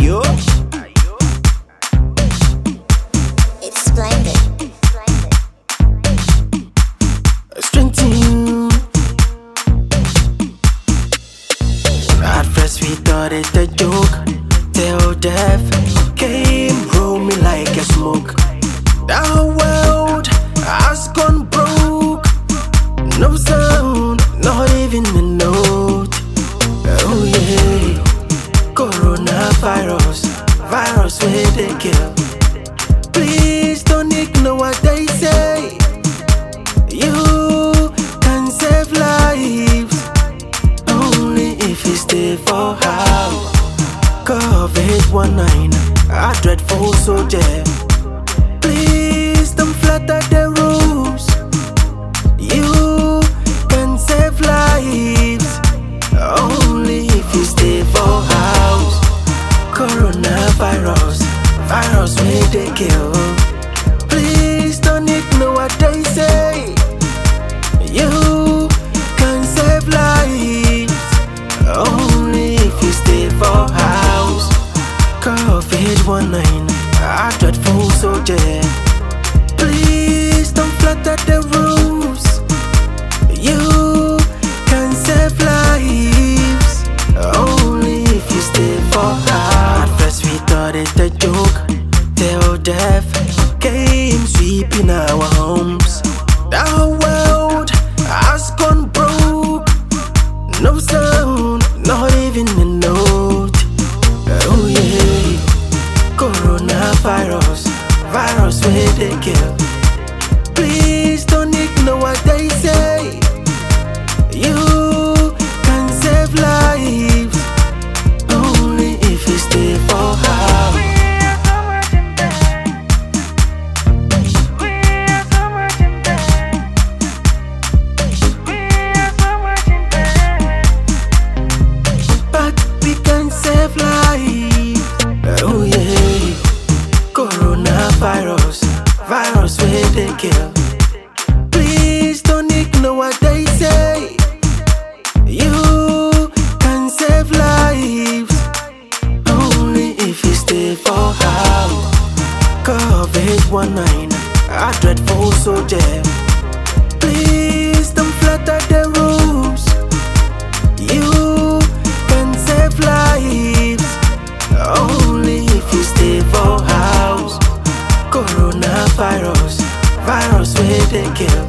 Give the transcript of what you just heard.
Ayo. It's splendid. Strengthen. At first we thought it a joke, till death came, roll me like a smoke. The whole world has gone broke. No sound, not even a note. Oh yeah, coronavirus, virus where they kill. Please don't ignore what they say. You can save lives only if you stay for house. COVID-19, a dreadful soldier. Please don't flatter the rules. You can save lives only if you stay for house. Coronavirus, virus may they kill. Please don't ignore what they say. You can save lives only if you stay for house. COVID-19, a dreadful soldier. Please don't flatter the rules. You can save lives only if you stay for house. At first we thought it a joke, till death came sweeping our homes. The whole world has gone broke. No sound, not even a note. Oh yeah, coronavirus, virus where they kill. Please don't ignore what they say. You can save lives only if you stay for house. Save lives. Oh yeah, coronavirus, virus where they kill. Please don't ignore what they say. You can save lives only if you stay for house. COVID-19, a dreadful soldier. Please don't flatter the rules. You can save lives only if you stay for house. Coronavirus, virus where they kill.